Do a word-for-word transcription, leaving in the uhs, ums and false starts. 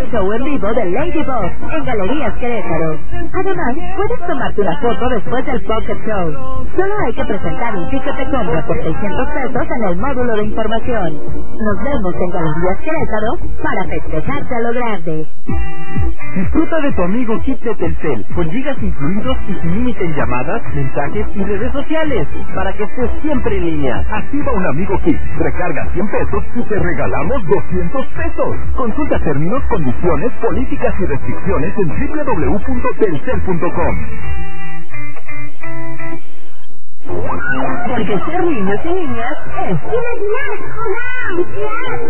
el show en vivo de Ladybug en Galerías Querétaro. Además, puedes tomarte una foto después del Pocket Show. Solo hay que presentar un ticket de compra por seiscientos pesos en el módulo de información. Nos vemos en Galerías Querétaro para festejarte a lo grande. Disfruta de tu amigo kit de Telcel, con gigas incluidos y sin límite en llamadas, mensajes y redes sociales, para que estés siempre en línea. Activa un amigo kit, recarga cien pesos y te regalamos doscientos pesos. Consulta términos, condiciones, políticas y restricciones en doble u doble u doble u punto telcel punto com. Porque ser niños y niñas es...